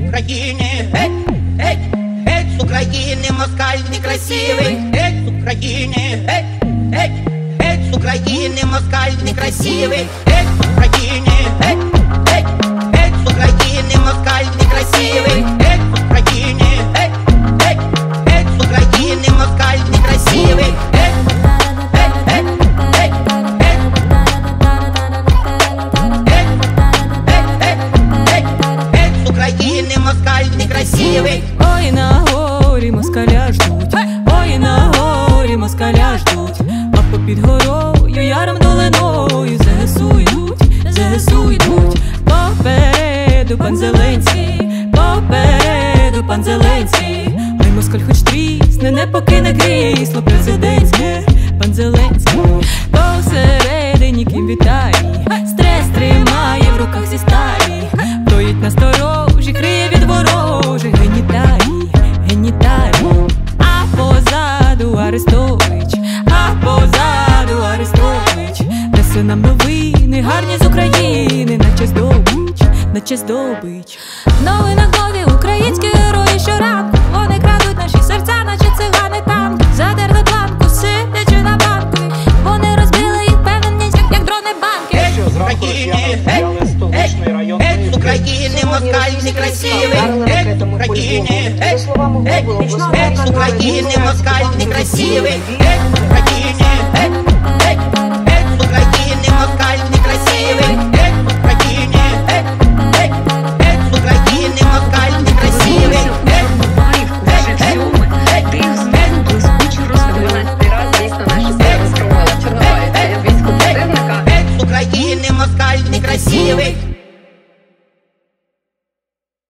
України, геть з України, москаль некрасивий, геть з України, геть з України, москаль некрасивий, геть з України, геть з України, москаль некрасивий, геть з України, геть з України, москаль некрасивий, України, москаль некрасивий. Ой, на горі москаля ждуть, ой, на горі москаля ждуть, а попід горою, яром долиною ЗСУ йдуть, попереду пан Зеленський, попереду пан Зеленський. Ой, москаль хоч трісне, не покине крісло президентське, пан Зеленський. Посередині ким вітає, стрес тримає в руках зі сталі, стоїть насторожі, криє від ворожих геніталій. А позаду Арестович, а позаду Арестович, несе нам новини гарні з України, наче здобич. Новий на голові українські герої щоранку, вони крадуть наші серця, наче цигани танки. Задерли планку, сидячи на банку, вони розбили їх певненість, як дрони банки. Геть з України, москаль некрасивий, геть з України, геть з України, москаль некрасивий, геть з України.